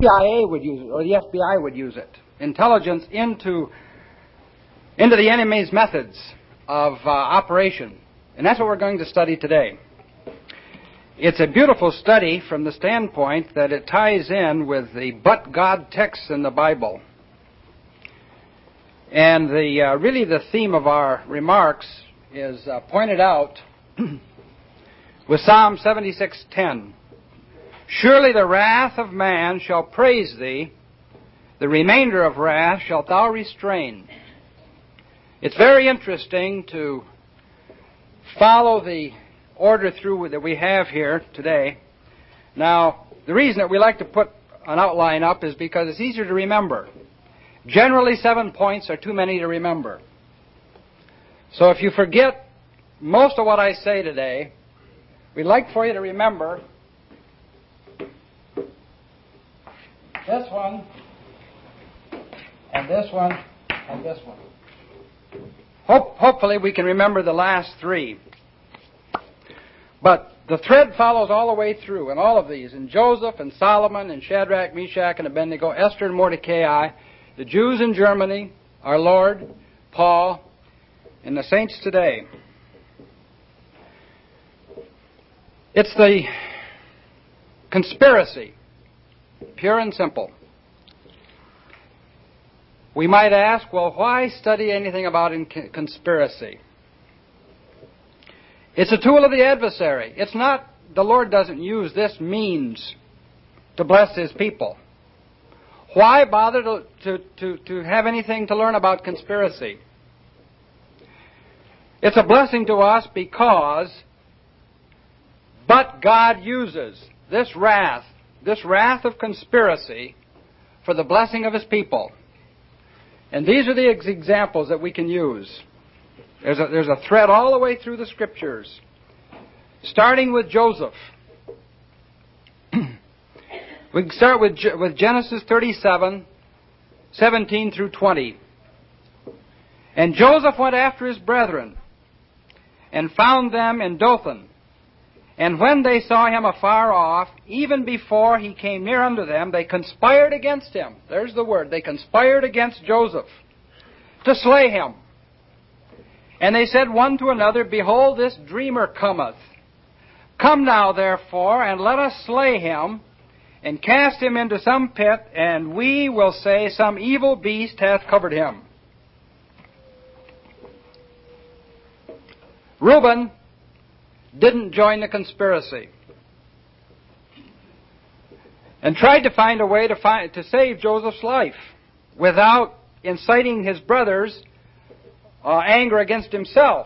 CIA would use it, or the FBI would use it. Intelligence into the enemy's methods of operation. And that's what we're going to study today. It's a beautiful study from the standpoint that it ties in with the but God texts in the Bible. And really the theme of our remarks is pointed out with Psalm 76:10. Surely the wrath of man shall praise thee, the remainder of wrath shalt thou restrain. It's very interesting to follow the order through that we have here today. Now, the reason that we like to put an outline up is because it's easier to remember. Generally, 7 points are too many to remember. So if you forget most of what I say today, we'd like for you to remember this one, and this one, and this one. Hopefully we can remember the last 3. But the thread follows all the way through in all of these. In Joseph and Solomon and Shadrach, Meshach, and Abednego, Esther and Mordecai, the Jews in Germany, our Lord, Paul, and the saints today. It's the conspiracy, pure and simple. We might ask, well, why study anything about conspiracy? It's a tool of the adversary. It's not, the Lord doesn't use this means to bless His people. Why bother to have anything to learn about conspiracy? It's a blessing to us because, but God uses this wrath of conspiracy for the blessing of His people. And these are the examples that we can use. There's a thread all the way through the Scriptures, starting with Joseph. We can start with Genesis 37, 17 through 20. And Joseph went after his brethren, and found them in Dothan. And when they saw him afar off, even before he came near unto them, they conspired against him. There's the word. They conspired against Joseph to slay him. And they said one to another, Behold, this dreamer cometh. Come now, therefore, and let us slay him, and cast him into some pit, and we will say, Some evil beast hath covered him. Reuben didn't join the conspiracy, and tried to find a way to save Joseph's life without inciting his brothers' anger against himself.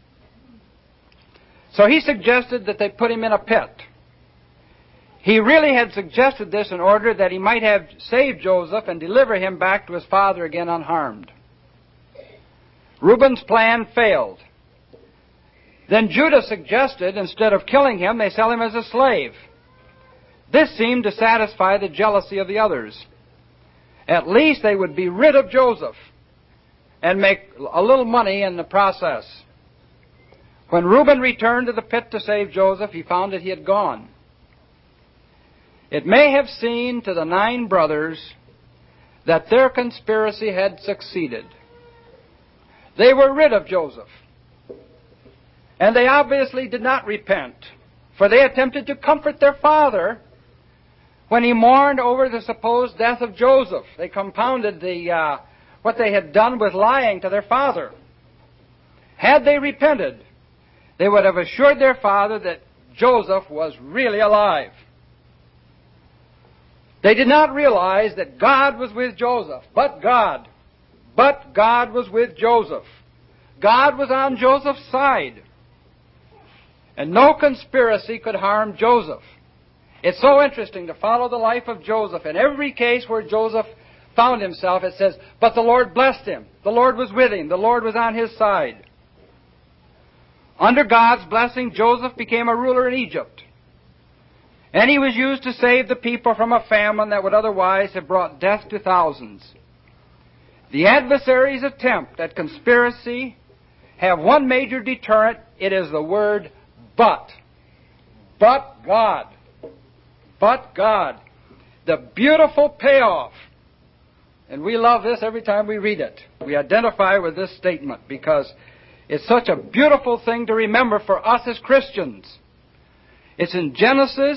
So he suggested that they put him in a pit. He really had suggested this in order that he might have saved Joseph and deliver him back to his father again unharmed. Reuben's plan failed. Then Judah suggested, instead of killing him, they sell him as a slave. This seemed to satisfy the jealousy of the others. At least they would be rid of Joseph and make a little money in the process. When Reuben returned to the pit to save Joseph, he found that he had gone. It may have seemed to the 9 brothers that their conspiracy had succeeded. They were rid of Joseph. And they obviously did not repent, for they attempted to comfort their father when he mourned over the supposed death of Joseph. They compounded what they had done with lying to their father. Had they repented, they would have assured their father that Joseph was really alive. They did not realize that God was with Joseph, but God was with Joseph. God was on Joseph's side. And no conspiracy could harm Joseph. It's so interesting to follow the life of Joseph. In every case where Joseph found himself, it says, but the Lord blessed him. The Lord was with him. The Lord was on his side. Under God's blessing, Joseph became a ruler in Egypt. And he was used to save the people from a famine that would otherwise have brought death to thousands. The adversary's attempt at conspiracy have one major deterrent. It is the word but. But God. But God. the beautiful payoff. And we love this every time we read it. We identify with this statement because it's such a beautiful thing to remember for us as Christians. It's in Genesis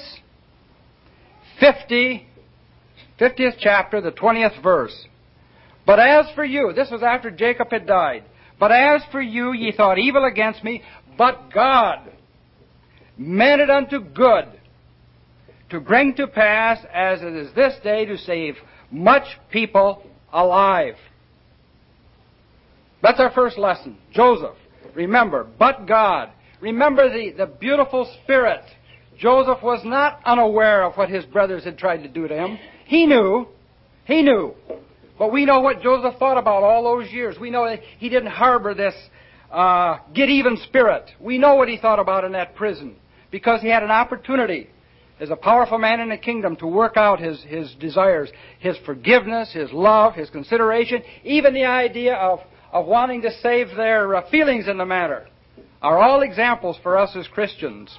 50, 50th chapter, the 20th verse. But as for you, this was after Jacob had died. But as for you, ye thought evil against me, but God meant it unto good, to bring to pass, as it is this day, to save much people alive. That's our first lesson. Joseph, remember, but God. Remember the beautiful spirit. Joseph was not unaware of what his brothers had tried to do to him. He knew. He knew. But we know what Joseph thought about all those years. We know that he didn't harbor this get-even spirit. We know what he thought about in that prison because he had an opportunity as a powerful man in the kingdom to work out his desires, his forgiveness, his love, his consideration, even the idea of wanting to save their feelings in the matter, are all examples for us as Christians.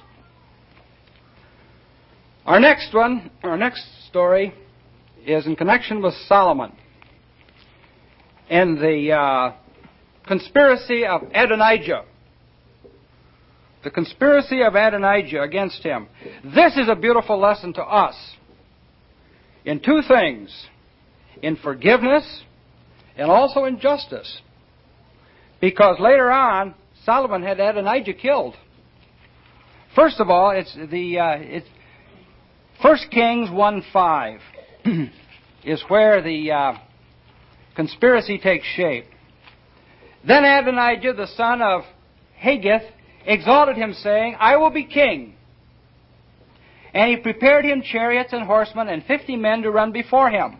Our next story is in connection with Solomon and the conspiracy of Adonijah. The conspiracy of Adonijah against him. This is a beautiful lesson to us in two things: in forgiveness and also in justice. Because later on, Solomon had Adonijah killed. First of all, it's 1 Kings 1:5 is where the conspiracy takes shape. Then Adonijah, the son of Haggith, exalted him, saying, I will be king. And he prepared him chariots and horsemen and 50 men to run before him.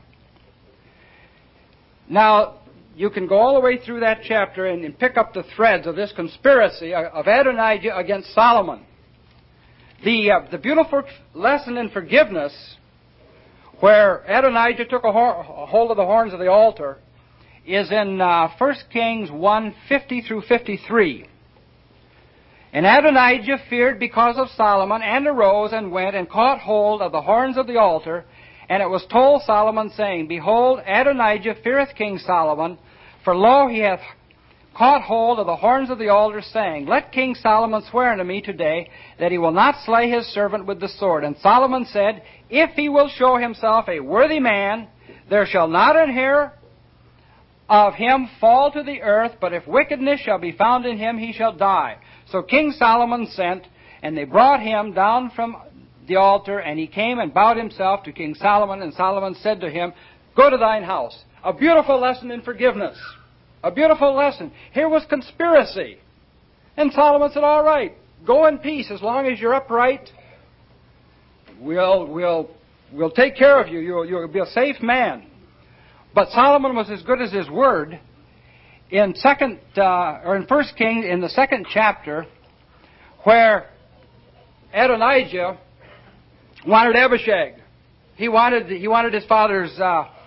Now, you can go all the way through that chapter and pick up the threads of this conspiracy of Adonijah against Solomon. The beautiful lesson in forgiveness, where Adonijah took a hold of the horns of the altar, is in 1 Kings 1:50 through 53. And Adonijah feared because of Solomon, and arose and went and caught hold of the horns of the altar. And it was told Solomon, saying, Behold, Adonijah feareth King Solomon, for lo, he hath caught hold of the horns of the altar, saying, Let King Solomon swear unto me today that he will not slay his servant with the sword. And Solomon said, If he will show himself a worthy man, there shall not an hair of him fall to the earth, but if wickedness shall be found in him, he shall die. So King Solomon sent, and they brought him down from the altar, and he came and bowed himself to King Solomon, and Solomon said to him, Go to thine house. A beautiful lesson in forgiveness. A beautiful lesson. Here was conspiracy. And Solomon said, all right, go in peace. As long as you're upright, we'll take care of you. You'll be a safe man. But Solomon was as good as his word. In 1 Kings, in the 2nd chapter, where Adonijah wanted Abishag. He wanted his father's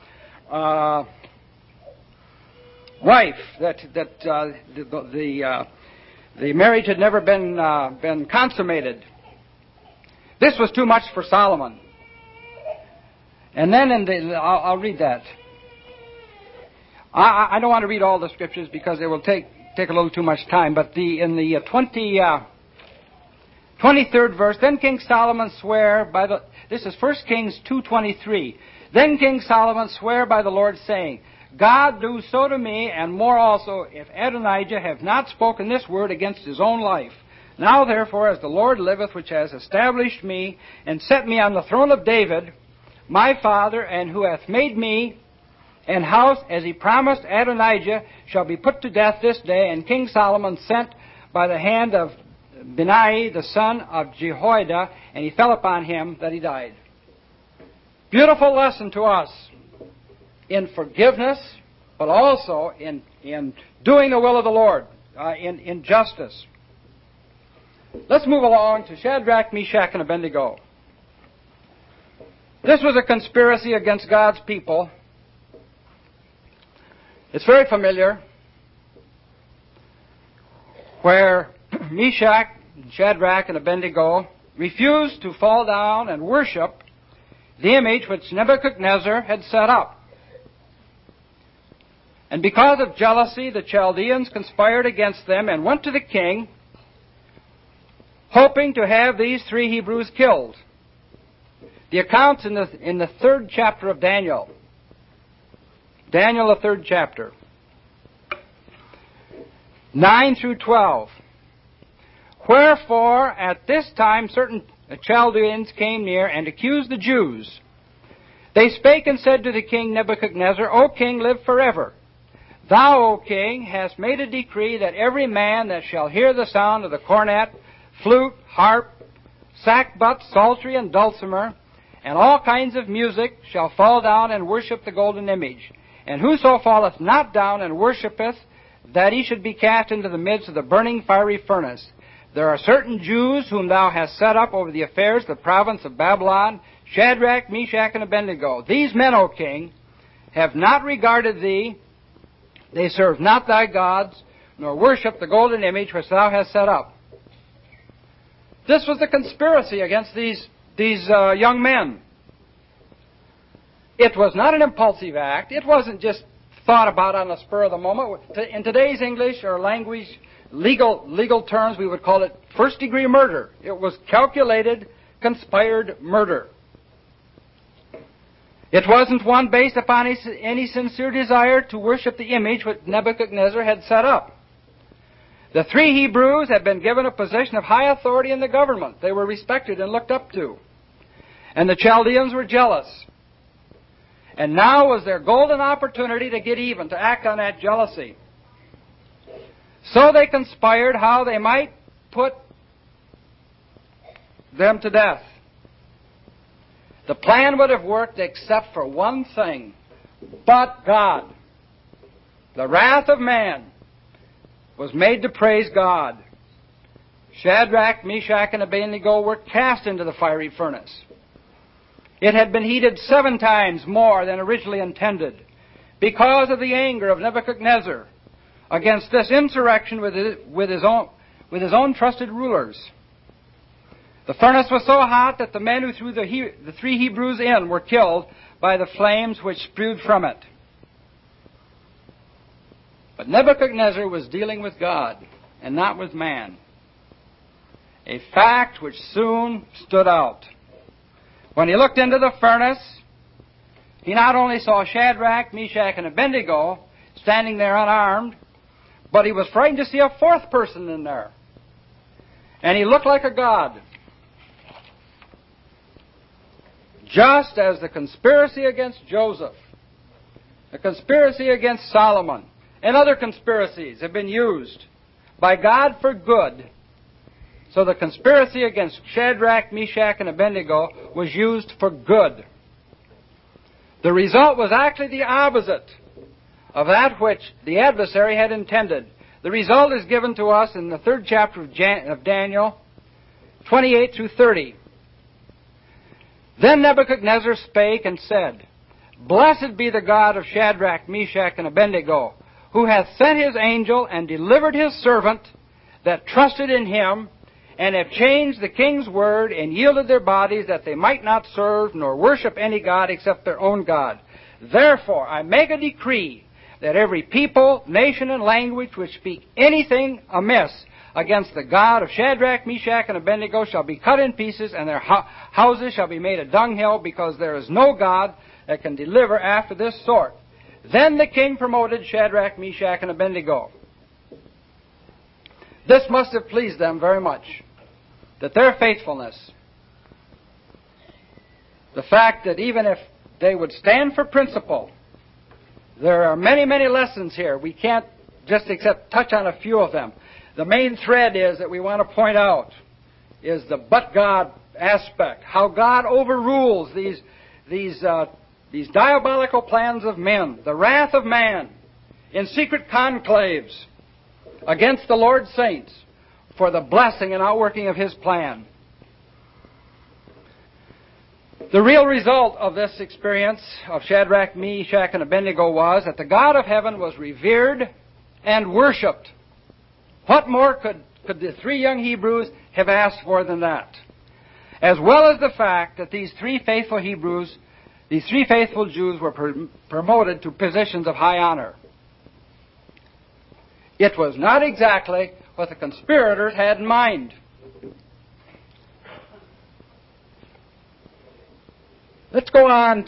wife. The marriage had never been consummated. This was too much for Solomon. And then I'll read that. I don't want to read all the scriptures because it will take a little too much time. But in the 23rd verse, then King Solomon sware by the... This is 1 Kings 2:23. Then King Solomon sware by the Lord, saying, God do so to me, and more also, if Adonijah have not spoken this word against his own life. Now therefore, as the Lord liveth, which has established me, and set me on the throne of David, my father, and who hath made me and house, as he promised Adonijah, shall be put to death this day. And King Solomon sent by the hand of Benaiah, the son of Jehoiada, and he fell upon him that he died. Beautiful lesson to us in forgiveness, but also in doing the will of the Lord, in justice. Let's move along to Shadrach, Meshach, and Abednego. This was a conspiracy against God's people. It's very familiar, where Meshach, Shadrach, and Abednego refused to fall down and worship the image which Nebuchadnezzar had set up. And because of jealousy, the Chaldeans conspired against them and went to the king, hoping to have these 3 Hebrews killed. The account's in the 3rd chapter of Daniel. Daniel, the 3rd chapter. 9 through 12. Wherefore, at this time certain Chaldeans came near and accused the Jews. They spake and said to the king Nebuchadnezzar, O king, live forever. Thou, O king, hast made a decree that every man that shall hear the sound of the cornet, flute, harp, sackbut, psaltery, and dulcimer, and all kinds of music, shall fall down and worship the golden image. And whoso falleth not down and worshippeth, that he should be cast into the midst of the burning fiery furnace. There are certain Jews whom thou hast set up over the affairs of the province of Babylon, Shadrach, Meshach, and Abednego. These men, O king, have not regarded thee. They serve not thy gods, nor worship the golden image which thou hast set up. This was the conspiracy against these young men. It was not an impulsive act. It wasn't just thought about on the spur of the moment. In today's English or language, legal terms, we would call it first-degree murder. It was calculated, conspired murder. It wasn't one based upon any sincere desire to worship the image which Nebuchadnezzar had set up. The 3 Hebrews had been given a position of high authority in the government. They were respected and looked up to. And the Chaldeans were jealous. And now was their golden opportunity to get even, to act on that jealousy. So they conspired how they might put them to death. The plan would have worked except for one thing. But God, the wrath of man, was made to praise God. Shadrach, Meshach, and Abednego were cast into the fiery furnace. It had been heated 7 times more than originally intended because of the anger of Nebuchadnezzar against this insurrection with his own trusted rulers. The furnace was so hot that the men who threw the 3 Hebrews in were killed by the flames which spewed from it. But Nebuchadnezzar was dealing with God and not with man, a fact which soon stood out. When he looked into the furnace, he not only saw Shadrach, Meshach, and Abednego standing there unarmed, but he was frightened to see a 4th person in there. And he looked like a god. Just as the conspiracy against Joseph, the conspiracy against Solomon, and other conspiracies have been used by God for good, so the conspiracy against Shadrach, Meshach, and Abednego was used for good. The result was actually the opposite of that which the adversary had intended. The result is given to us in the 3rd chapter of Daniel, 28 through 30. Then Nebuchadnezzar spake and said, Blessed be the God of Shadrach, Meshach, and Abednego, who hath sent his angel and delivered his servant that trusted in him, and have changed the king's word and yielded their bodies that they might not serve nor worship any god except their own God. Therefore I make a decree that every people, nation, and language which speak anything amiss against the God of Shadrach, Meshach, and Abednego shall be cut in pieces, and their houses shall be made a dunghill, because there is no God that can deliver after this sort. Then the king promoted Shadrach, Meshach, and Abednego. This must have pleased them very much, that their faithfulness, the fact that even if they would stand for principle, there are many, many lessons here. We can't just except touch on a few of them. The main thread is that we want to point out is the but God aspect, how God overrules these diabolical plans of men, the wrath of man in secret conclaves against the Lord's saints for the blessing and outworking of His plan. The real result of this experience of Shadrach, Meshach, and Abednego was that the God of heaven was revered and worshipped. What more could the 3 young Hebrews have asked for than that? as well as the fact that these three faithful Jews were promoted to positions of high honor. It was not exactly what the conspirators had in mind. Let's go on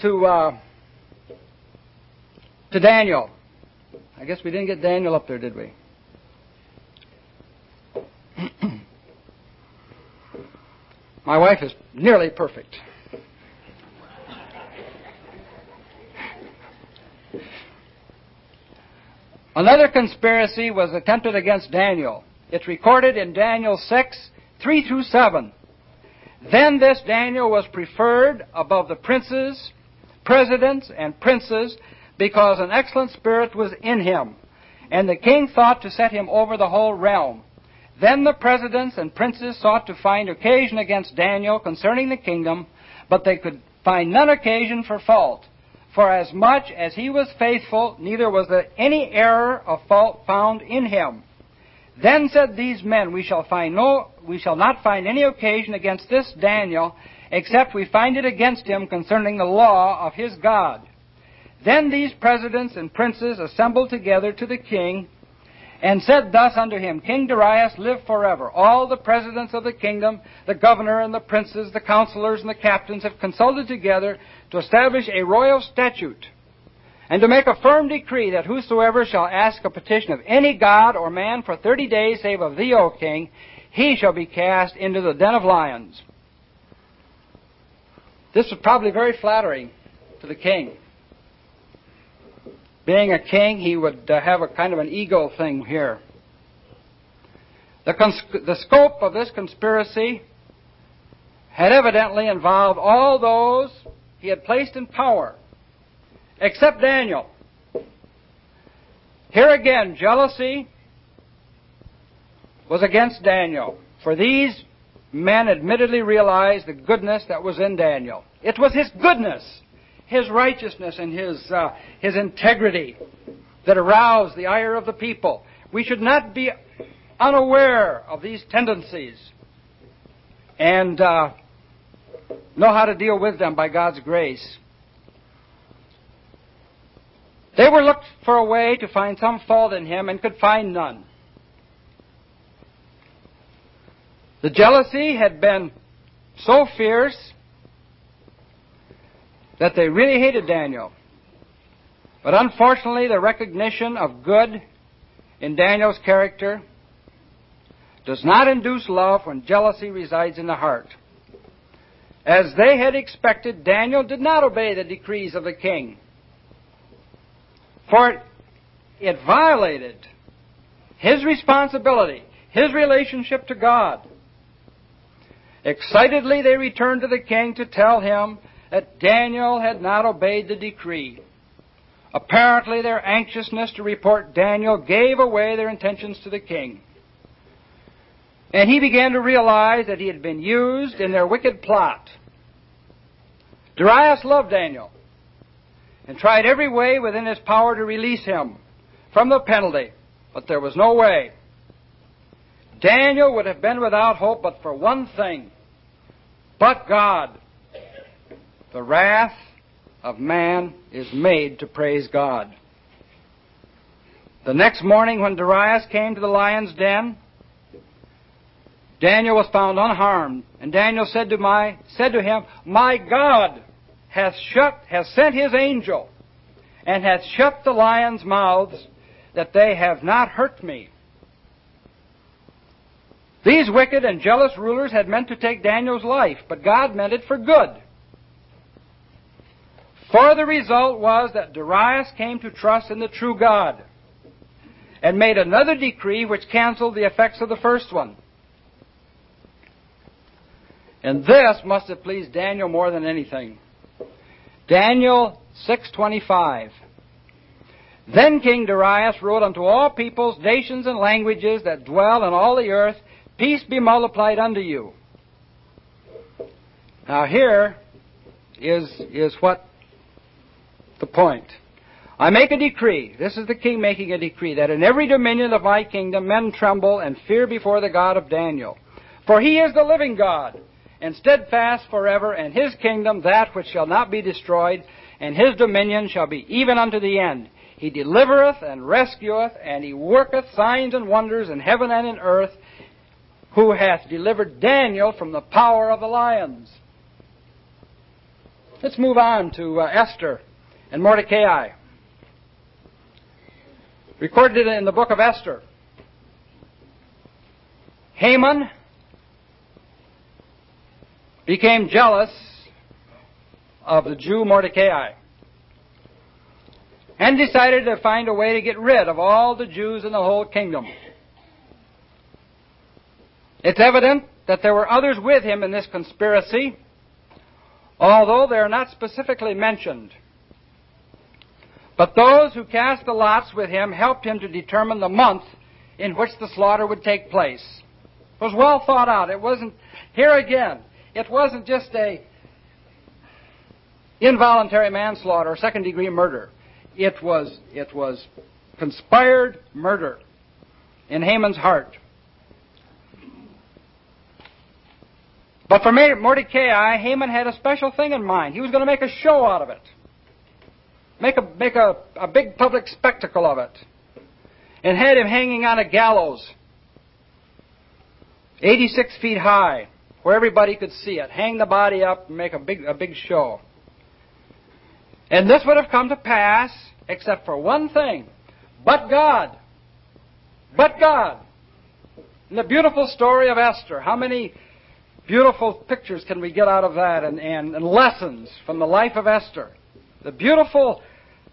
to Daniel. I guess we didn't get Daniel up there, did we? My wife is nearly perfect. Another conspiracy was attempted against Daniel. It's recorded in Daniel 6:3-7. Then this Daniel was preferred above the princes, presidents, and princes, because an excellent spirit was in him, and the king thought to set him over the whole realm. Then the presidents and princes sought to find occasion against Daniel concerning the kingdom, but they could find none occasion for fault. For as much as he was faithful, neither was there any error of fault found in him. Then said these men, we shall not find any occasion against this Daniel, except we find it against him concerning the law of his God. Then these presidents and princes assembled together to the king, and said thus unto him, King Darius, live forever. All the presidents of the kingdom, the governor and the princes, the counselors and the captains have consulted together to establish a royal statute, and to make a firm decree that whosoever shall ask a petition of any god or man for 30 days, save of thee, O king, he shall be cast into the den of lions. This was probably very flattering to the king. Being a king, he would have a kind of an ego thing here. The scope of this conspiracy had evidently involved all those he had placed in power, except Daniel. Here again, jealousy was against Daniel, for these men admittedly realized the goodness that was in Daniel. It was his goodness, his righteousness, and his integrity that aroused the ire of the people. We should not be unaware of these tendencies and know how to deal with them by God's grace. They were looked for a way to find some fault in him and could find none. The jealousy had been so fierce that they really hated Daniel. But unfortunately, the recognition of good in Daniel's character does not induce love when jealousy resides in the heart. As they had expected, Daniel did not obey the decrees of the king, for it violated his responsibility, his relationship to God. Excitedly, they returned to the king to tell him that Daniel had not obeyed the decree. Apparently, their anxiousness to report Daniel gave away their intentions to the king. And he began to realize that he had been used in their wicked plot. Darius loved Daniel and tried every way within his power to release him from the penalty, but there was no way. Daniel would have been without hope but for one thing: but God. The wrath of man is made to praise God. The next morning when Darius came to the lion's den, Daniel was found unharmed, and Daniel said to him, My God hath sent his angel, and hath shut the lions' mouths, that they have not hurt me. These wicked and jealous rulers had meant to take Daniel's life, but God meant it for good. For the result was that Darius came to trust in the true God, and made another decree which canceled the effects of the first one. And this must have pleased Daniel more than anything. Daniel 6:25. Then King Darius wrote unto all peoples, nations, and languages that dwell in all the earth, Peace be multiplied unto you. Now here is what the point. I make a decree, this is the king making a decree, that in every dominion of my kingdom men tremble and fear before the God of Daniel. For he is the living God, and steadfast forever, and his kingdom that which shall not be destroyed, and his dominion shall be even unto the end. He delivereth and rescueth, and he worketh signs and wonders in heaven and in earth, who hath delivered Daniel from the power of the lions. Let's move on to Esther and Mordecai. Recorded in the book of Esther. Haman became jealous of the Jew Mordecai and decided to find a way to get rid of all the Jews in the whole kingdom. It's evident that there were others with him in this conspiracy, although they are not specifically mentioned. But those who cast the lots with him helped him to determine the month in which the slaughter would take place. It was well thought out. It wasn't, here again, it wasn't just a involuntary manslaughter or second-degree murder. It was conspired murder in Haman's heart. But for Mordecai, Haman had a special thing in mind. He was going to make a show out of it. Make a big public spectacle of it. And had him hanging on a gallows, 86 feet high, where everybody could see it. Hang the body up and make a big show. And this would have come to pass, except for one thing. But God. But God. In the beautiful story of Esther, how many beautiful pictures can we get out of that and lessons from the life of Esther? The beautiful...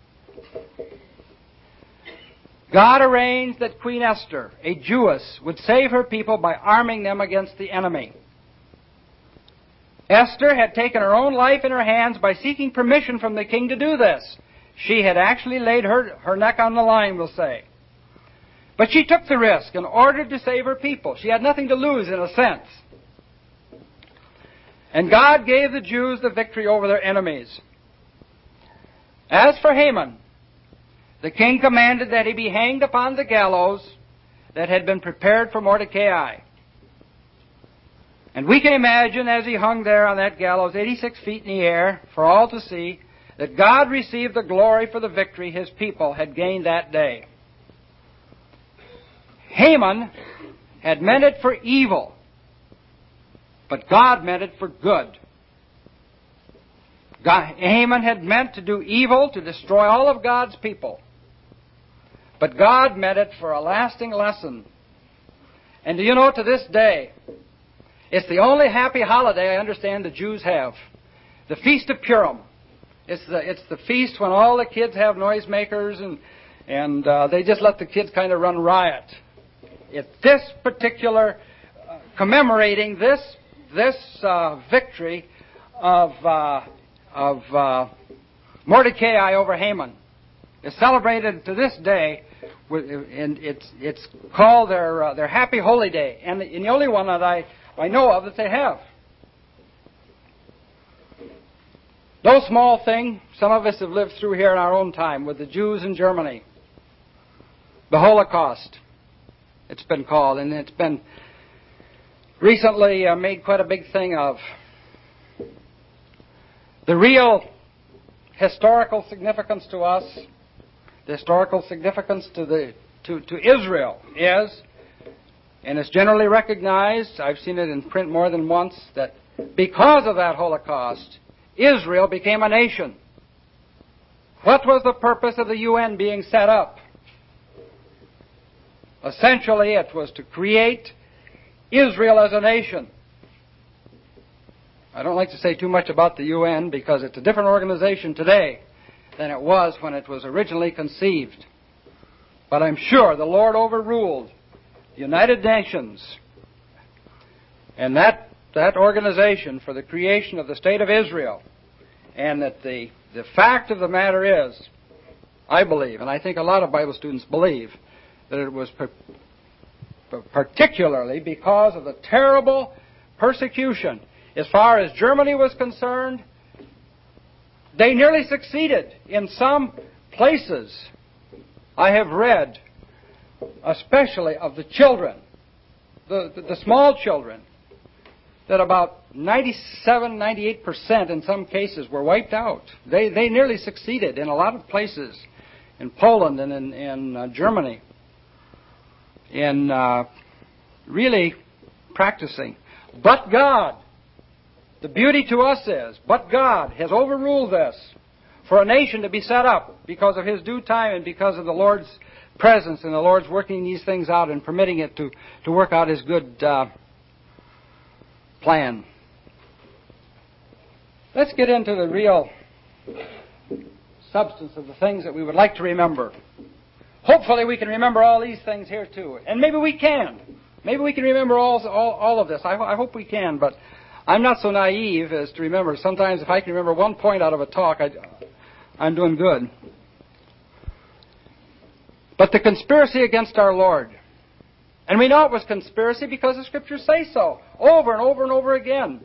God arranged that Queen Esther, a Jewess, would save her people by arming them against the enemy. Esther had taken her own life in her hands by seeking permission from the king to do this. She had actually laid her neck on the line, we'll say. But she took the risk in order to save her people. She had nothing to lose, in a sense. And God gave the Jews the victory over their enemies. As for Haman, the king commanded that he be hanged upon the gallows that had been prepared for Mordecai. And we can imagine as he hung there on that gallows, 86 feet in the air, for all to see, that God received the glory for the victory his people had gained that day. Haman had meant it for evil, but God meant it for good. Haman had meant to do evil, to destroy all of God's people. But God meant it for a lasting lesson. And do you know, to this day, it's the only happy holiday I understand the Jews have. The Feast of Purim. It's the feast when all the kids have noisemakers and they just let the kids kind of run riot. It's this particular, commemorating this victory of Mordecai over Haman. It's celebrated to this day, and it's called their Happy Holy Day, and the only one that I know of that they have. No small thing. Some of us have lived through here in our own time with the Jews in Germany. The Holocaust, it's been called, and it's been recently made quite a big thing of. The real historical significance to us, the historical significance to Israel is, and it's generally recognized, I've seen it in print more than once, that because of that Holocaust, Israel became a nation. What was the purpose of the UN being set up? Essentially, it was to create Israel as a nation. I don't like to say too much about the UN because it's a different organization today than it was when it was originally conceived. But I'm sure the Lord overruled the United Nations and that organization for the creation of the State of Israel, and that the fact of the matter is, I believe, and I think a lot of Bible students believe, that it was particularly because of the terrible persecution. As far as Germany was concerned, they nearly succeeded in some places. I have read, especially of the children, the small children, that about 97, 98% in some cases were wiped out. They nearly succeeded in a lot of places, in Poland and in Germany, in really practicing. But God, the beauty to us is, but God has overruled this for a nation to be set up because of His due time and because of the Lord's presence and the Lord's working these things out and permitting it to work out His good plan. Let's get into the real substance of the things that we would like to remember. Hopefully we can remember all these things here too. And maybe we can. Maybe we can remember all of this. I hope we can, but I'm not so naive as to remember. Sometimes if I can remember one point out of a talk, I'm doing good. But the conspiracy against our Lord. And we know it was conspiracy because the Scriptures say so, over and over and over again.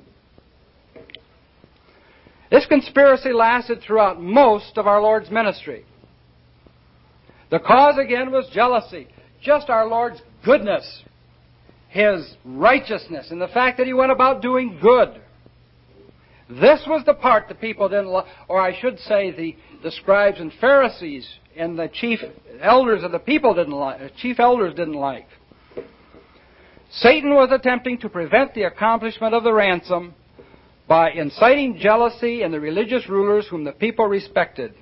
This conspiracy lasted throughout most of our Lord's ministry. The cause again was jealousy. Just our Lord's goodness, His righteousness, and the fact that He went about doing good. This was the part the people didn't like, or I should say the scribes and Pharisees and the chief elders of the people didn't like. Chief elders didn't like. Satan was attempting to prevent the accomplishment of the ransom by inciting jealousy in the religious rulers whom the people respected.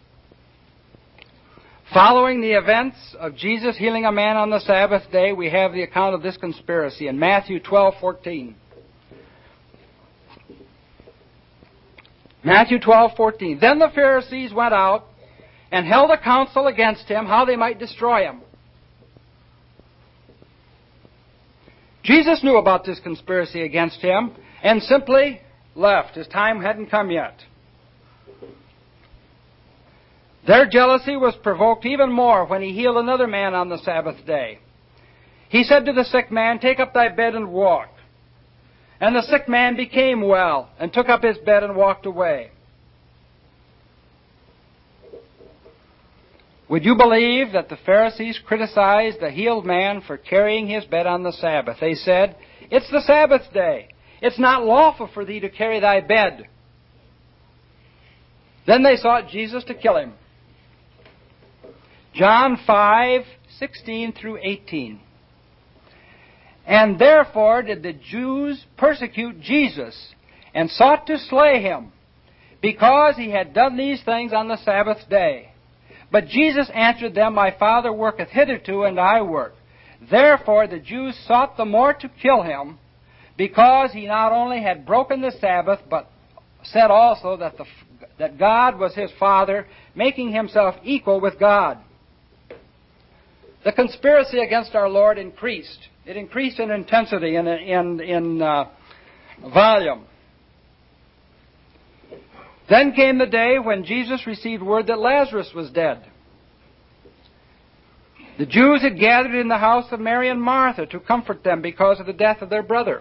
Following the events of Jesus healing a man on the Sabbath day, we have the account of this conspiracy in Matthew 12:14. Matthew 12:14. Then the Pharisees went out and held a council against Him, how they might destroy Him. Jesus knew about this conspiracy against Him and simply left. His time hadn't come yet. Their jealousy was provoked even more when He healed another man on the Sabbath day. He said to the sick man, "Take up thy bed and walk." And the sick man became well and took up his bed and walked away. Would you believe that the Pharisees criticized the healed man for carrying his bed on the Sabbath? They said, "It's the Sabbath day. It's not lawful for thee to carry thy bed." Then they sought Jesus to kill Him. John 5:16 through 18. And therefore did the Jews persecute Jesus, and sought to slay Him, because He had done these things on the Sabbath day. But Jesus answered them, My Father worketh hitherto, and I work. Therefore the Jews sought the more to kill Him, because He not only had broken the Sabbath, but said also that God was His Father, making Himself equal with God. The conspiracy against our Lord increased. It increased in intensity and in volume. Then came the day when Jesus received word that Lazarus was dead. The Jews had gathered in the house of Mary and Martha to comfort them because of the death of their brother.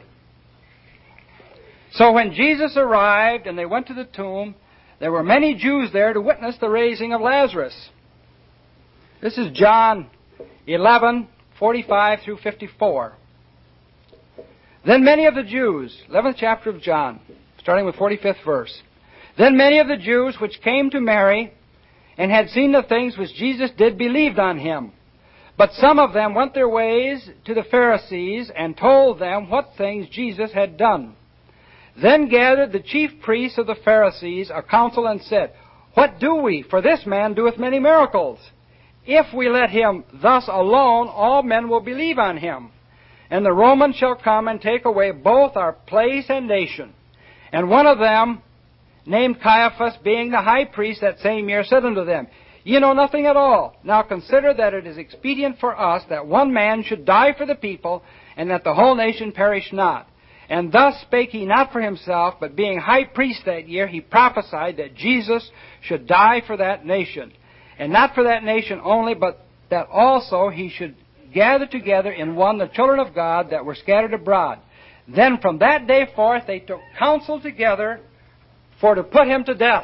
So when Jesus arrived and they went to the tomb, there were many Jews there to witness the raising of Lazarus. This is John 11:45 through 54. Then many of the Jews, 11th chapter of John, starting with 45th verse. Then many of the Jews which came to Mary and had seen the things which Jesus did believed on Him. But some of them went their ways to the Pharisees and told them what things Jesus had done. Then gathered the chief priests of the Pharisees a council and said, What do we? For this man doeth many miracles. If we let him thus alone, all men will believe on him. And the Romans shall come and take away both our place and nation. And one of them, named Caiaphas, being the high priest that same year, said unto them, Ye know nothing at all. Now consider that it is expedient for us that one man should die for the people, and that the whole nation perish not. And thus spake he not for himself, but being high priest that year, he prophesied that Jesus should die for that nation. And not for that nation only, but that also he should gather together in one the children of God that were scattered abroad. Then from that day forth they took counsel together for to put him to death.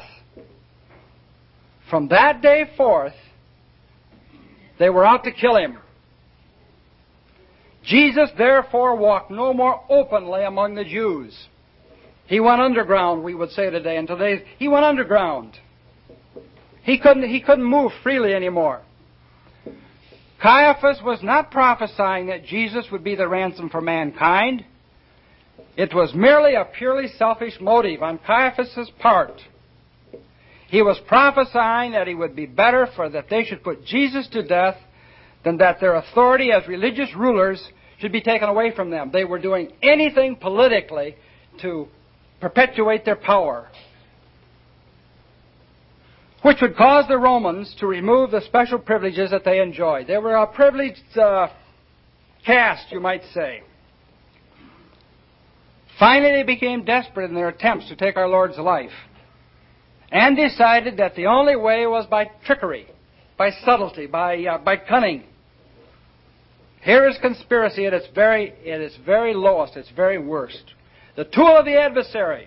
From that day forth, they were out to kill him. Jesus therefore walked no more openly among the Jews. He went underground, we would say today. And today, he went underground. He couldn't move freely anymore. Caiaphas was not prophesying that Jesus would be the ransom for mankind. It was merely a purely selfish motive on Caiaphas' part. He was prophesying that it would be better for that they should put Jesus to death than that their authority as religious rulers should be taken away from them. They were doing anything politically to perpetuate their power, which would cause the Romans to remove the special privileges that they enjoyed. They were a privileged caste, you might say. Finally, they became desperate in their attempts to take our Lord's life and decided that the only way was by trickery, by subtlety, by cunning. Here is conspiracy at its very lowest, its very worst. The tool of the adversary.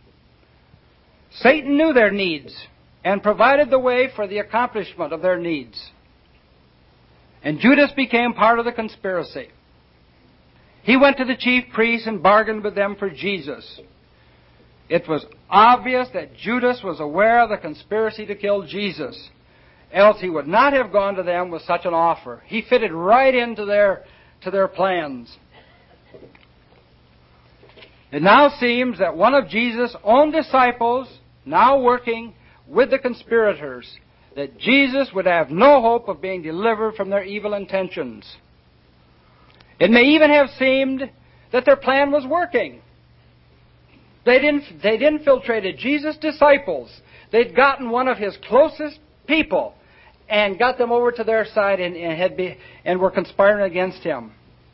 Satan knew their needs and provided the way for the accomplishment of their needs. And Judas became part of the conspiracy. He went to the chief priests and bargained with them for Jesus. It was obvious that Judas was aware of the conspiracy to kill Jesus, else he would not have gone to them with such an offer. He fitted right into their plans. It now seems that one of Jesus' own disciples, now working with the conspirators, that Jesus would have no hope of being delivered from their evil intentions. It may even have seemed that their plan was working. They'd infiltrated Jesus' disciples. They'd gotten one of his closest people and got them over to their side and were conspiring against him.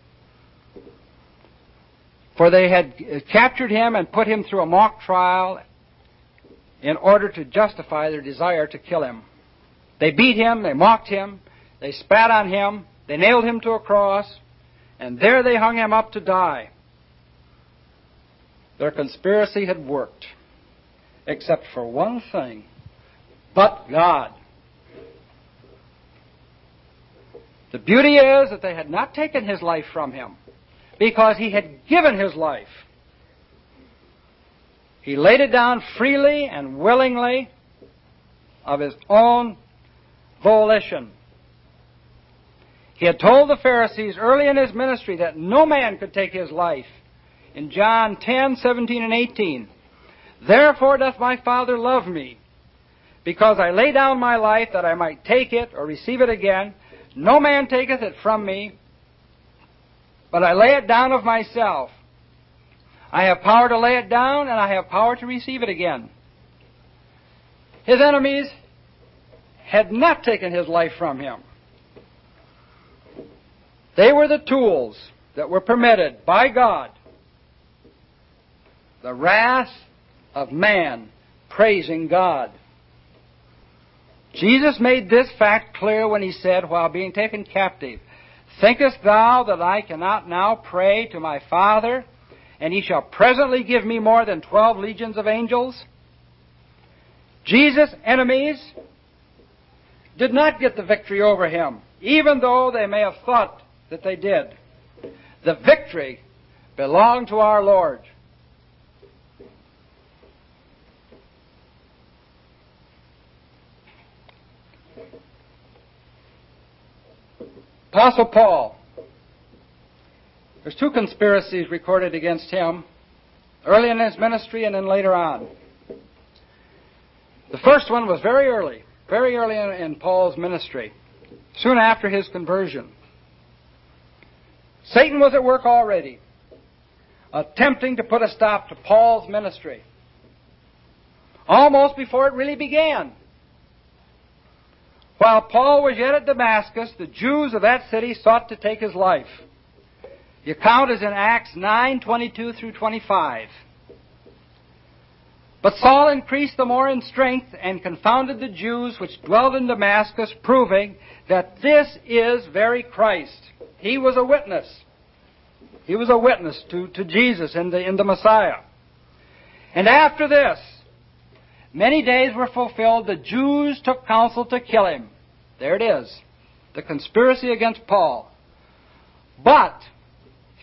For they had captured him and put him through a mock trial in order to justify their desire to kill him. They beat him, they mocked him, they spat on him, they nailed him to a cross, and there they hung him up to die. Their conspiracy had worked, except for one thing, but God. The beauty is that they had not taken his life from him, because he had given his life. He laid it down freely and willingly of his own volition. He had told the Pharisees early in his ministry that no man could take his life. In John 10:17 and 18, "Therefore doth my Father love me, because I lay down my life that I might take it or receive it again. No man taketh it from me, but I lay it down of myself. I have power to lay it down, and I have power to receive it again." His enemies had not taken his life from him. They were the tools that were permitted by God. The wrath of man praising God. Jesus made this fact clear when he said, while being taken captive, "Thinkest thou that I cannot now pray to my Father, and he shall presently give me more than 12 legions of angels?" Jesus' enemies did not get the victory over him, even though they may have thought that they did. The victory belonged to our Lord. Apostle Paul. There's 2 conspiracies recorded against him, early in his ministry and then later on. The first one was very early in Paul's ministry, soon after his conversion. Satan was at work already, attempting to put a stop to Paul's ministry, almost before it really began. While Paul was yet at Damascus, the Jews of that city sought to take his life. The account is in Acts 9:22 through 25. But Saul increased the more in strength and confounded the Jews which dwelled in Damascus, proving that this is very Christ. He was a witness. He was a witness to Jesus in the Messiah. And after this, many days were fulfilled, the Jews took counsel to kill him. There it is, the conspiracy against Paul. But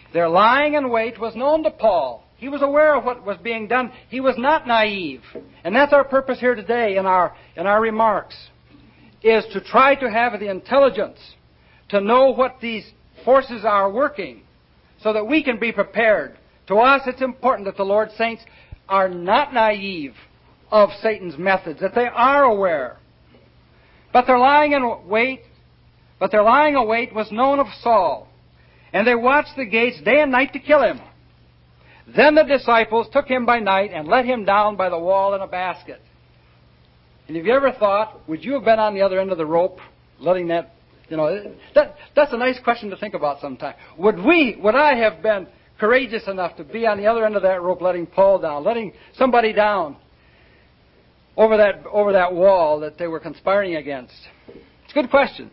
Their lying in wait was known to Paul. He was aware of what was being done. He was not naive. And that's our purpose here today in our remarks, is to try to have the intelligence to know what these forces are working so that we can be prepared. To us, it's important that the Lord's saints are not naive of Satan's methods, that they are aware. But their lying in wait was known of Saul, and they watched the gates day and night to kill him. Then the disciples took him by night and let him down by the wall in a basket. And have you ever thought, would you have been on the other end of the rope, letting that, that's a nice question to think about sometime. Would I have been courageous enough to be on the other end of that rope, letting Paul down, letting somebody down over that wall that they were conspiring against? It's a good question.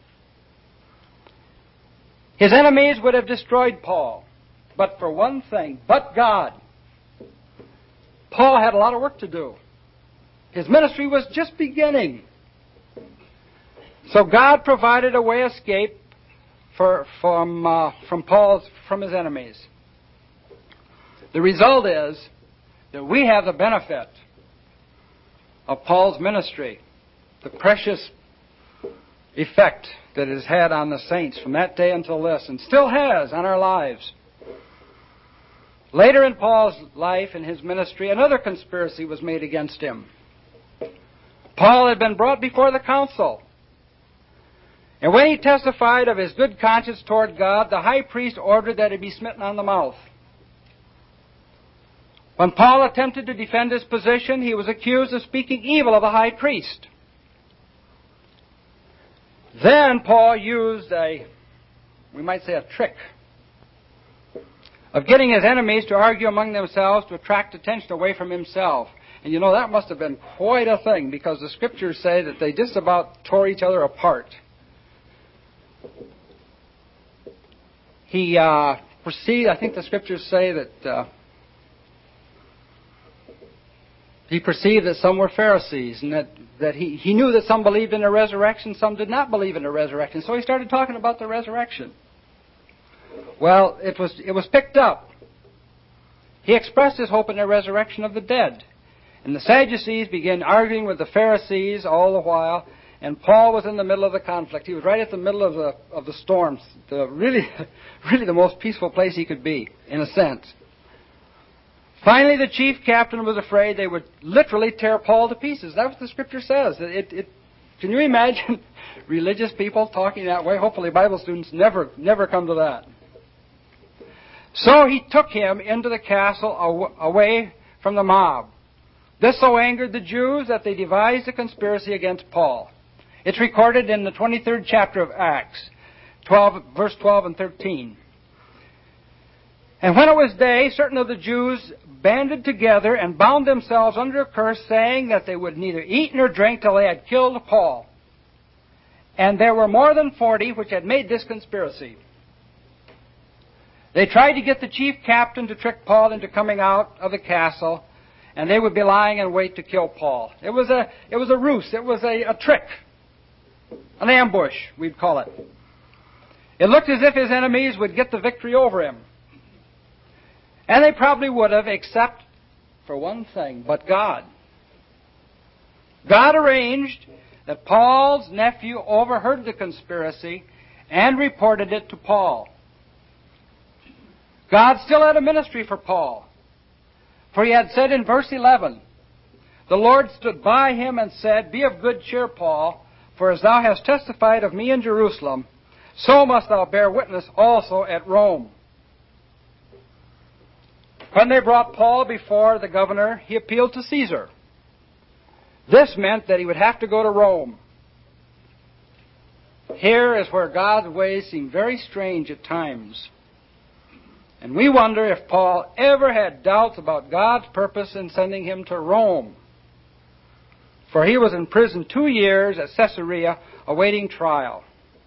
His enemies would have destroyed Paul, but for one thing, but God. Paul had a lot of work to do. His ministry was just beginning. So God provided a way of escape from his enemies. The result is that we have the benefit of Paul's ministry, the precious effect that it has had on the saints from that day until this, and still has on our lives. Later in Paul's life and his ministry, another conspiracy was made against him. Paul had been brought before the council, and when he testified of his good conscience toward God, the high priest ordered that he be smitten on the mouth. When Paul attempted to defend his position, he was accused of speaking evil of the high priest. Then Paul used we might say a trick, of getting his enemies to argue among themselves to attract attention away from himself. And that must have been quite a thing, because the Scriptures say that they just about tore each other apart. He perceived, I think the Scriptures say that he perceived that some were Pharisees, and that he knew that some believed in the resurrection, some did not believe in the resurrection. So he started talking about the resurrection. Well, it was picked up. He expressed his hope in the resurrection of the dead. And the Sadducees began arguing with the Pharisees all the while, and Paul was in the middle of the conflict. He was right at the middle of the storm, really the most peaceful place he could be, in a sense. Finally, the chief captain was afraid they would literally tear Paul to pieces. That's what the Scripture says. Can you imagine religious people talking that way? Hopefully Bible students never come to that. So he took him into the castle away from the mob. This so angered the Jews that they devised a conspiracy against Paul. It's recorded in the 23rd chapter of Acts, verse 12 and 13. And when it was day, certain of the Jews banded together and bound themselves under a curse, saying that they would neither eat nor drink till they had killed Paul. And there were more than 40 which had made this conspiracy. They tried to get the chief captain to trick Paul into coming out of the castle, and they would be lying in wait to kill Paul. It was a ruse. It was a trick. An ambush, we'd call it. It looked as if his enemies would get the victory over him. And they probably would have, except for one thing, but God. God arranged that Paul's nephew overheard the conspiracy and reported it to Paul. God still had a ministry for Paul. For he had said in verse 11, "The Lord stood by him and said, Be of good cheer, Paul, for as thou hast testified of me in Jerusalem, so must thou bear witness also at Rome." When they brought Paul before the governor, he appealed to Caesar. This meant that he would have to go to Rome. Here is where God's ways seem very strange at times. And we wonder if Paul ever had doubts about God's purpose in sending him to Rome. For he was in prison 2 years at Caesarea awaiting trial,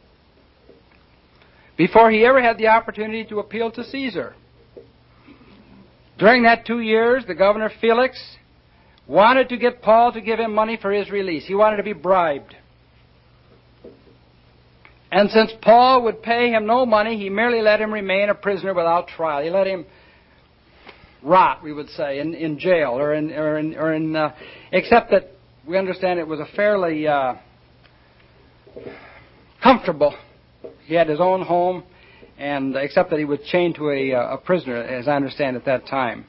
before he ever had the opportunity to appeal to Caesar. During that 2 years, the governor Felix wanted to get Paul to give him money for his release. He wanted to be bribed. And since Paul would pay him no money, he merely let him remain a prisoner without trial. He let him rot, we would say, in jail, except that we understand it was a fairly comfortable. He had his own home, and except that he was chained to a prisoner, as I understand at that time.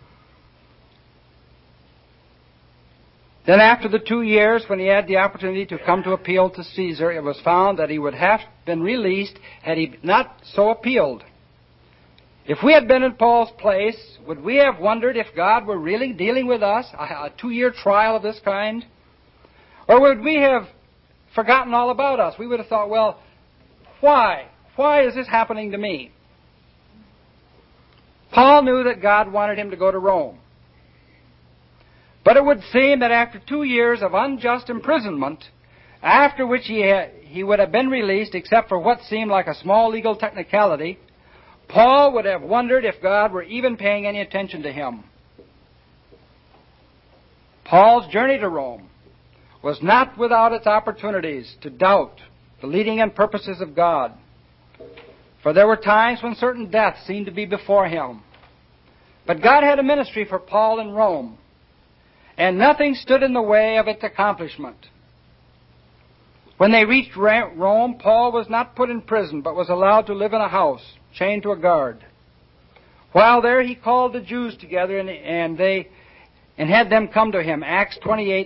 Then after the 2 years, when he had the opportunity to come to appeal to Caesar, it was found that he would have been released had he not so appealed. If we had been in Paul's place, would we have wondered if God were really dealing with us, a 2-year trial of this kind? Or would we have forgotten all about us? We would have thought, well, why? Why is this happening to me? Paul knew that God wanted him to go to Rome. But it would seem that after 2 years of unjust imprisonment, after which he would have been released except for what seemed like a small legal technicality, Paul would have wondered if God were even paying any attention to him. Paul's journey to Rome was not without its opportunities to doubt the leading and purposes of God. For there were times when certain death seemed to be before him. But God had a ministry for Paul in Rome, and nothing stood in the way of its accomplishment. When they reached Rome, Paul was not put in prison, but was allowed to live in a house, chained to a guard. While there, he called the Jews together and had them come to him. Acts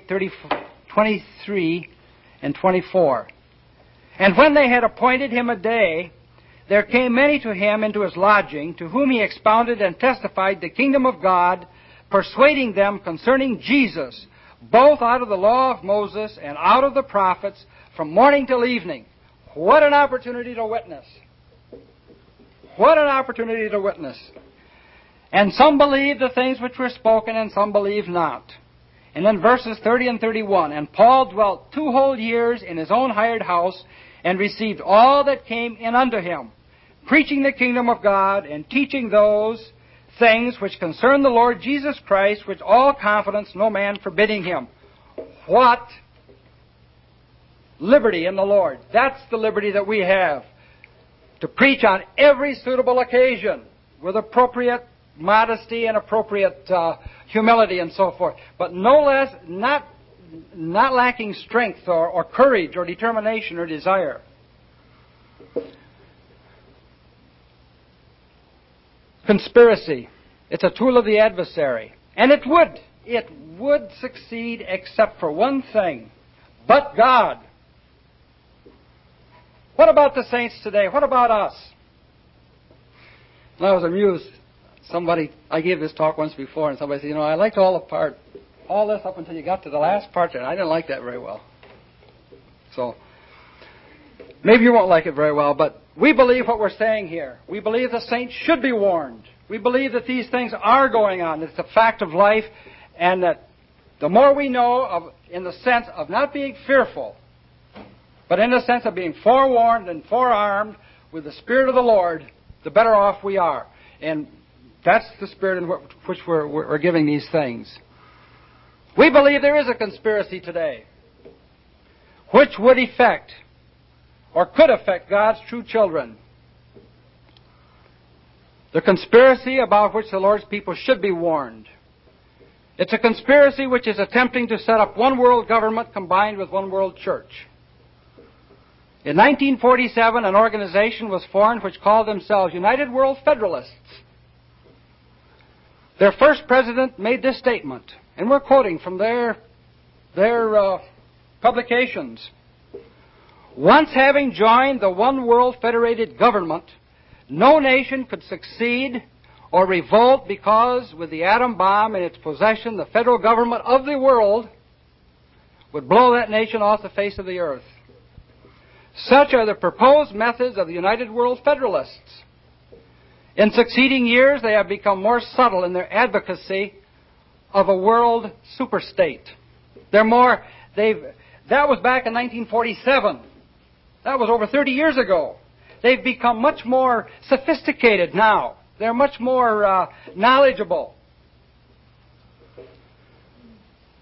28:23 and 24. And when they had appointed him a day, there came many to him into his lodging, to whom he expounded and testified the kingdom of God, persuading them concerning Jesus, both out of the law of Moses and out of the prophets, from morning till evening. What an opportunity to witness. What an opportunity to witness. And some believed the things which were spoken, and some believed not. And then verses 30 and 31, and Paul dwelt 2 whole years in his own hired house, and received all that came in unto him, preaching the kingdom of God, and teaching those things which concern the Lord Jesus Christ, with all confidence, no man forbidding him. What liberty in the Lord. That's the liberty that we have, to preach on every suitable occasion with appropriate modesty and appropriate humility and so forth. But no less, not lacking strength or courage or determination or desire. Conspiracy. It's a tool of the adversary. And it would succeed except for one thing. But God. What about the saints today? What about us? And I was amused. I gave this talk once before, and somebody said, I liked all this up until you got to the last part there. I didn't like that very well. So, maybe you won't like it very well, but we believe what we're saying here. We believe the saints should be warned. We believe that these things are going on. It's a fact of life, and that the more we know in the sense of not being fearful, but in the sense of being forewarned and forearmed with the Spirit of the Lord, the better off we are. And that's the spirit in which we're giving these things. We believe there is a conspiracy today which would affect or could affect God's true children. The conspiracy about which the Lord's people should be warned. It's a conspiracy which is attempting to set up one world government combined with one world church. In 1947, an organization was formed which called themselves United World Federalists. Their first president made this statement, and we're quoting from their publications. Once having joined the one world federated government, no nation could succeed or revolt because with the atom bomb in its possession, the federal government of the world would blow that nation off the face of the earth. Such are the proposed methods of the United World Federalists. In succeeding years, they have become more subtle in their advocacy of a world superstate. That was back in 1947. That was over 30 years ago. They've become much more sophisticated now. They're much more knowledgeable.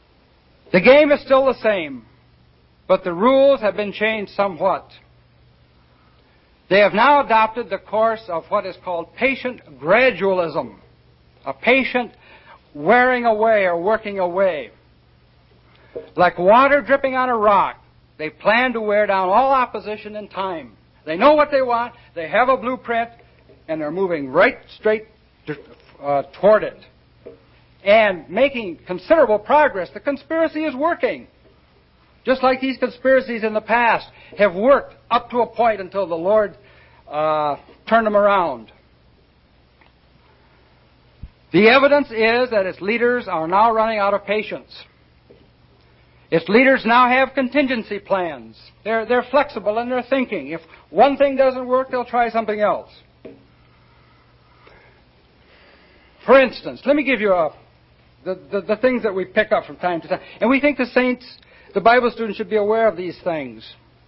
The game is still the same, but the rules have been changed somewhat. They have now adopted the course of what is called patient gradualism, a patient wearing away or working away. Like water dripping on a rock, they plan to wear down all opposition in time. They know what they want, they have a blueprint, and they're moving right straight toward it. And making considerable progress. The conspiracy is working. Just like these conspiracies in the past have worked up to a point until the Lord turned them around. The evidence is that its leaders are now running out of patience. Its leaders now have contingency plans. They're flexible in their thinking. If one thing doesn't work, they'll try something else. For instance, let me give you the things that we pick up from time to time. And we think the saints, the Bible students, should be aware of these things.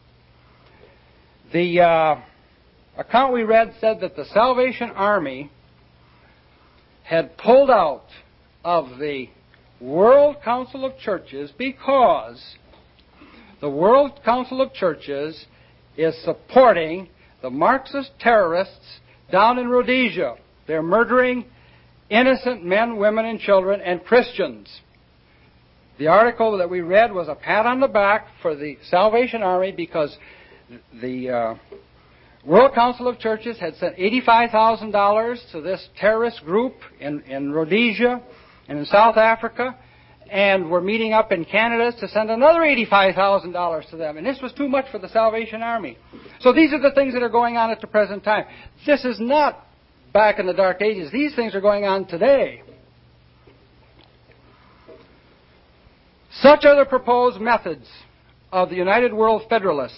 The account we read said that the Salvation Army had pulled out of the World Council of Churches because the World Council of Churches is supporting the Marxist terrorists down in Rhodesia. They're murdering innocent men, women, and children, and Christians. The article that we read was a pat on the back for the Salvation Army because the World Council of Churches had sent $85,000 to this terrorist group in Rhodesia and in South Africa, and we're meeting up in Canada to send another $85,000 to them. And this was too much for the Salvation Army. So these are the things that are going on at the present time. This is not back in the Dark Ages. These things are going on today. Such are the proposed methods of the United World Federalists.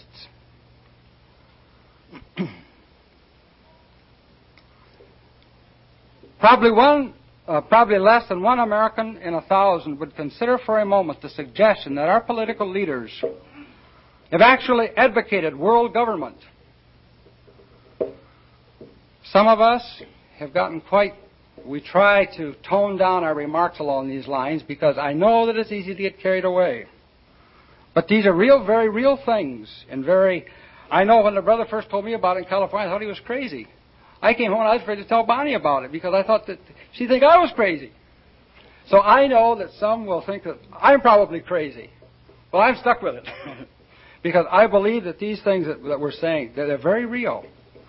Probably less than 1 American in 1,000 would consider for a moment the suggestion that our political leaders have actually advocated world government. Some of us have gotten we try to tone down our remarks along these lines because I know that it's easy to get carried away. But these are very real things. And I know when the brother first told me about it in California, I thought he was crazy. I came home and I was afraid to tell Bonnie about it because I thought that she'd think I was crazy. So I know that some will think that I'm probably crazy. Well, I'm stuck with it because I believe that these things that we're saying, that they're very real.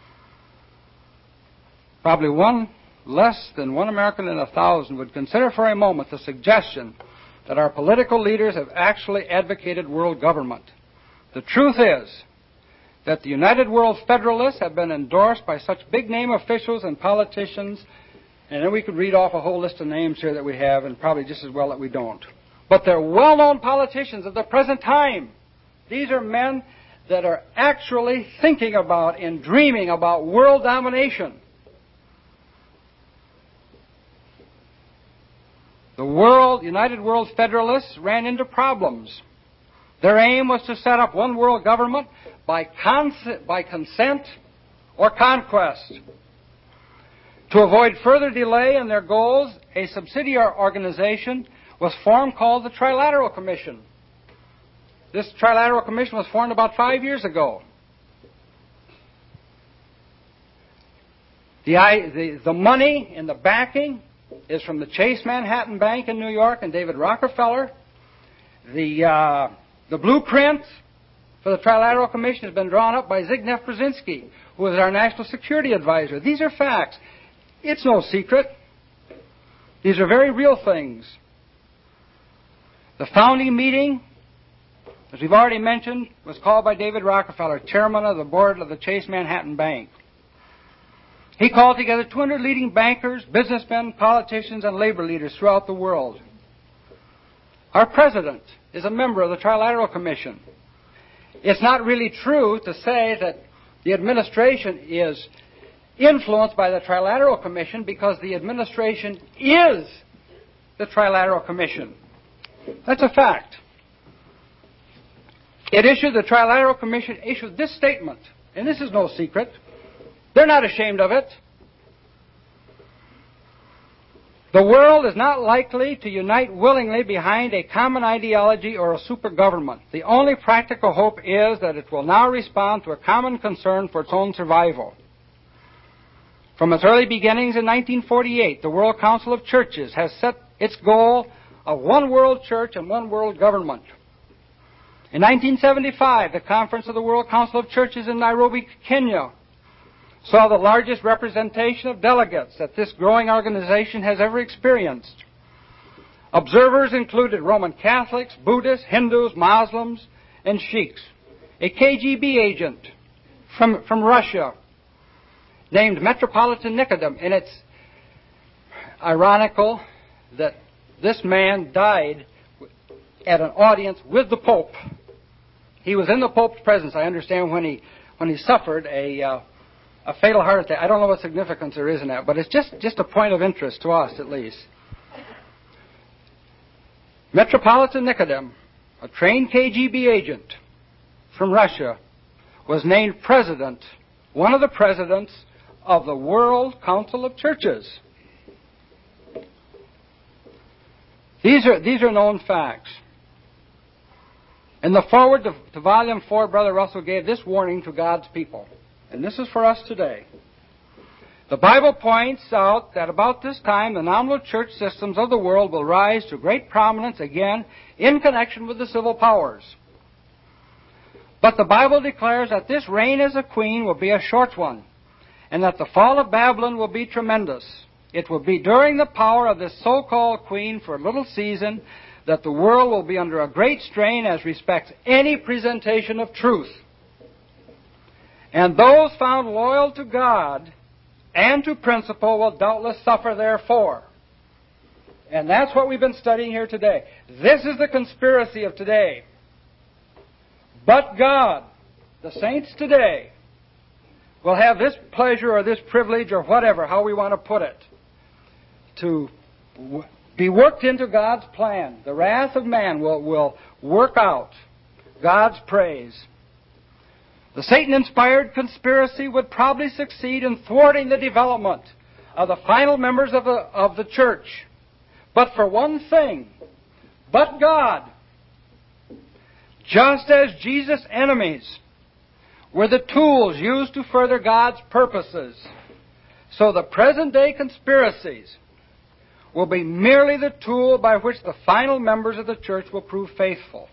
Probably less than 1 American in 1,000 would consider for a moment the suggestion that our political leaders have actually advocated world government. The truth is that the United World Federalists have been endorsed by such big-name officials and politicians, and then we could read off a whole list of names here that we have, and probably just as well that we don't. But they're well-known politicians of the present time. These are men that are actually thinking about and dreaming about world domination. The United World Federalists ran into problems. Their aim was to set up one world government by consent or conquest. To avoid further delay in their goals, a subsidiary organization was formed called the Trilateral Commission. This Trilateral Commission was formed about 5 years ago. The money and the backing is from the Chase Manhattan Bank in New York and David Rockefeller. The blueprint for the Trilateral Commission has been drawn up by Zbigniew Brzezinski, who is our national security advisor. These are facts. It's no secret. These are very real things. The founding meeting, as we've already mentioned, was called by David Rockefeller, chairman of the board of the Chase Manhattan Bank. He called together 200 leading bankers, businessmen, politicians, and labor leaders throughout the world. Our president is a member of the Trilateral Commission. It's not really true to say that the administration is influenced by the Trilateral Commission because the administration is the Trilateral Commission. That's a fact. The Trilateral Commission issued this statement, and this is no secret. They're not ashamed of it. The world is not likely to unite willingly behind a common ideology or a super government. The only practical hope is that it will now respond to a common concern for its own survival. From its early beginnings in 1948, the World Council of Churches has set its goal of one world church and one world government. In 1975, the Conference of the World Council of Churches in Nairobi, Kenya, saw the largest representation of delegates that this growing organization has ever experienced. Observers included Roman Catholics, Buddhists, Hindus, Muslims, and Sheiks. A KGB agent from Russia named Metropolitan Nicodem, and it's ironical that this man died at an audience with the Pope. He was in the Pope's presence, I understand, when he suffered a fatal heart attack. I don't know what significance there is in that, but it's just a point of interest to us, at least. Metropolitan Nicodem, a trained KGB agent from Russia, was named president, one of the presidents of the World Council of Churches. These are known facts. In the foreword to Volume 4, Brother Russell gave this warning to God's people. And this is for us today. The Bible points out that about this time, the nominal church systems of the world will rise to great prominence again in connection with the civil powers. But the Bible declares that this reign as a queen will be a short one, and that the fall of Babylon will be tremendous. It will be during the power of this so-called queen for a little season that the world will be under a great strain as respects any presentation of truth. And those found loyal to God and to principle will doubtless suffer therefore. And that's what we've been studying here today. This is the conspiracy of today. But God, the saints today, will have this pleasure or this privilege or whatever, how we want to put it, to be worked into God's plan. The wrath of man will work out God's praise. The Satan-inspired conspiracy would probably succeed in thwarting the development of the final members of the church. But for one thing, but God, just as Jesus' enemies were the tools used to further God's purposes, so the present-day conspiracies will be merely the tool by which the final members of the church will prove faithful.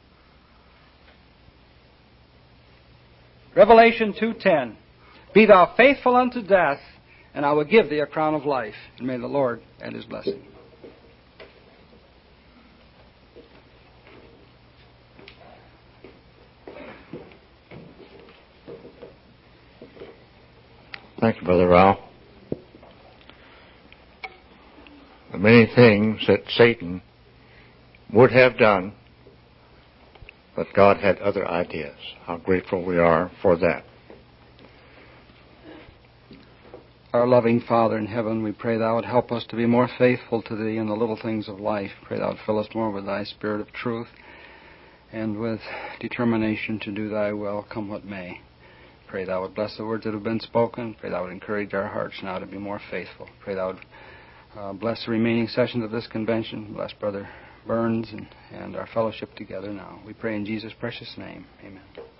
Revelation 2:10, Be thou faithful unto death, and I will give thee a crown of life. And may the Lord add His blessing. Thank you, Brother Ralph. The many things that Satan would have done, but God had other ideas. How grateful we are for that. Our loving Father in heaven, we pray Thou would help us to be more faithful to Thee in the little things of life. Pray Thou would fill us more with Thy Spirit of truth and with determination to do Thy will, come what may. Pray Thou would bless the words that have been spoken. Pray Thou would encourage our hearts now to be more faithful. Pray Thou would bless the remaining sessions of this convention. Bless Brother Burns and our fellowship together now. We pray in Jesus' precious name. Amen.